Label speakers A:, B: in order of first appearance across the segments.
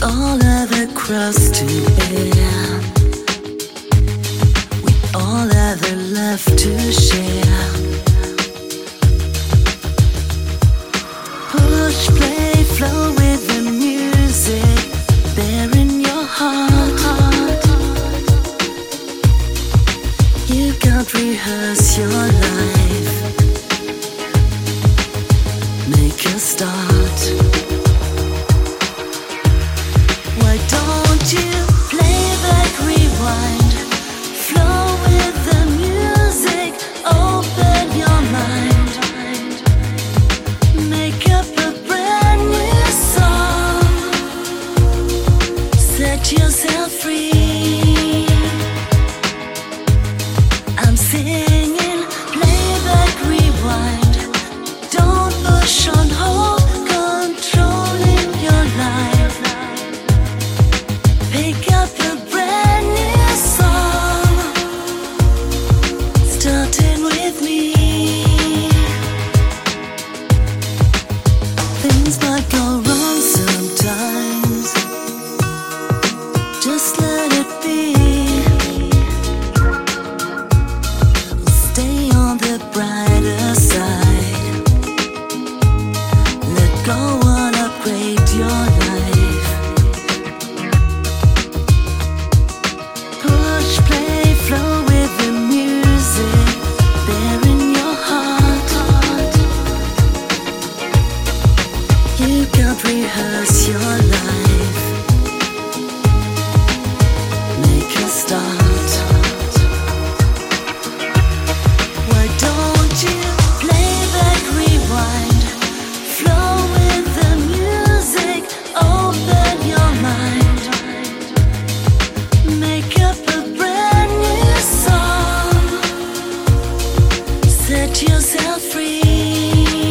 A: all have a cross to bear. We all have a love to share. Push, play, flow with the music. There in your heart. You can't rehearse your life. Make a start. Why don't you play back, rewind, flow with the music, open your mind, make up a brand new song, set yourself free. I'm singing, play back, rewind, don't push on hold, controlling your life. Pick up a brand new song, starting with me. Things might go wrong sometimes, just let it be. Stay on the brighter side. Let go and upgrade your life. Push, play, flow with the music. There in your heart. You can't rehearse your life. Make a start. Why don't you play back, rewind, flow with the music, open your mind, make up a brand new song, set yourself free.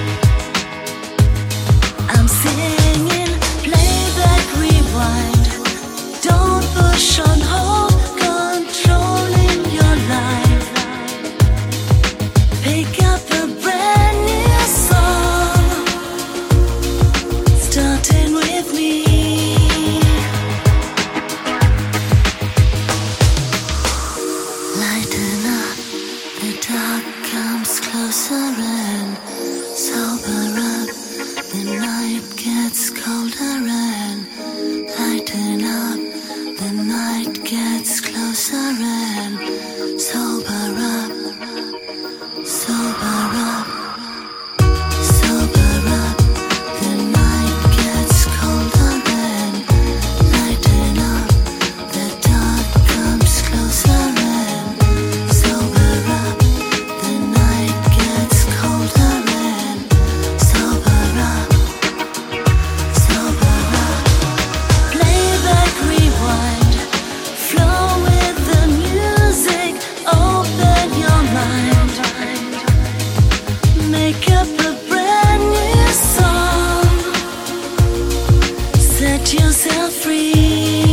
A: I'm singing, play back, rewind, don't push on hold, controlling your life. Pick up a brand new song, starting with me. Lighten up, the dark comes closer and sober up. The night gets colder and lighten up. The night gets closer and sober up. Sober up, sober up. The night gets colder and lighten up. The dark comes closer and sober up. The night gets colder and sober up. Sober up. Play back, rewind, flow with the music, open your mind. Make up a brand new song, set yourself free.